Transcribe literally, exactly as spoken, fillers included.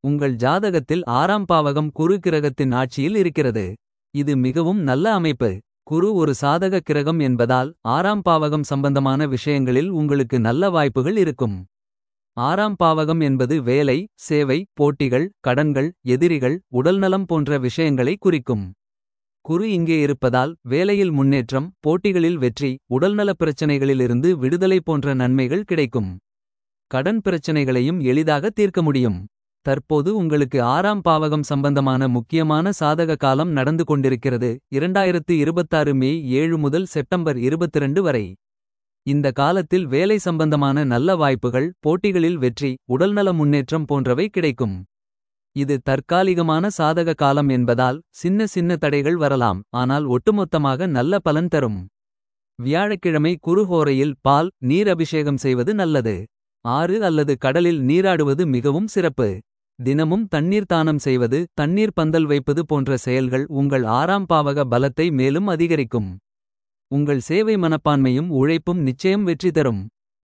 உங்கள் ஜாதகத்தில் ஆறாம் பாவகம் குரு கிரகத்தின் ஆட்சியில் இருக்கிறது. இது மிகவும் நல்ல அமைப்பு. குரு ஒரு சாதக கிரகம் என்பதால் ஆறாம் பாவகம் சம்பந்தமான விஷயங்களில் உங்களுக்கு நல்ல வாய்ப்புகள் இருக்கும். ஆறாம் பாவகம் என்பது வேலை, சேவை, போட்டிகள், கடன்கள், எதிரிகள், உடல்நலம் போன்ற விஷயங்களை குறிக்கும். குரு இங்கே இருப்பதால் வேலையில் முன்னேற்றம், போட்டிகளில் வெற்றி, உடல்நலப் பிரச்சனைகளிலிருந்து விடுதலை போன்ற நன்மைகள் கிடைக்கும். கடன் பிரச்சனைகளையும் எளிதாக தீர்க்க முடியும். தற்போது உங்களுக்கு ஆறாம் பாவகம் சம்பந்தமான முக்கியமான சாதக காலம் நடந்து கொண்டிருக்கிறது. இரண்டாயிரத்து இருபத்தாறு மே ஏழு முதல் செப்டம்பர் இருபத்திரண்டு வரை. இந்த காலத்தில் வேலை சம்பந்தமான நல்ல வாய்ப்புகள், போட்டிகளில் வெற்றி, உடல்நல முன்னேற்றம் போன்றவை கிடைக்கும். இது தற்காலிகமான சாதக காலம் என்பதால் சின்ன சின்ன தடைகள் வரலாம். ஆனால் ஒட்டுமொத்தமாக நல்ல பலன் தரும். வியாழக்கிழமை குருஹோரையில் பால், நீர் அபிஷேகம் செய்வது நல்லது. ஆறு அல்லது கடலில் நீராடுவது மிகவும் சிறப்பு. தினமும் தண்ணீர் தானம் செய்வது, தண்ணீர் பந்தல் வைப்பது போன்ற செயல்கள் உங்கள் ஆறாம் பாவக பலத்தை மேலும் அதிகரிக்கும். உங்கள் சேவை மனப்பான்மையும் உழைப்பும் நிச்சயம் வெற்றி தரும்.